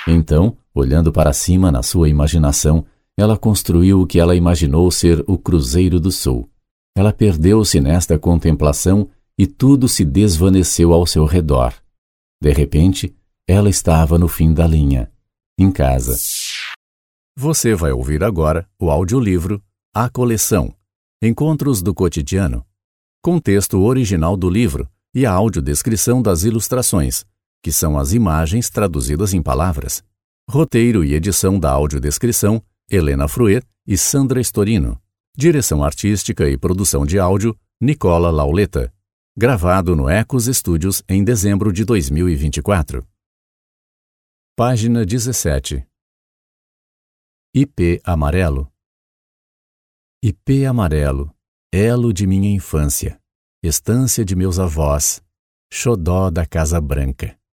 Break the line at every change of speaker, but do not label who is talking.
Então, olhando para cima na sua imaginação, ela construiu o que ela imaginou ser o Cruzeiro do Sul. Ela perdeu-se nesta contemplação e tudo se desvaneceu ao seu redor. De repente, ela estava no fim da linha, em casa. Você vai ouvir agora o audiolivro A Coleção, Encontros do Cotidiano, com texto original do livro e a audiodescrição das ilustrações, que são as imagens traduzidas em palavras. Roteiro e edição da audiodescrição, Helena Fruet e Sandra Storino. Direção artística e produção de áudio, Nicola Lauleta. Gravado no Ecos Studios em dezembro de 2024. Página 17. IP amarelo. IP amarelo, elo de minha infância, estância de meus avós, xodó da Casa Branca.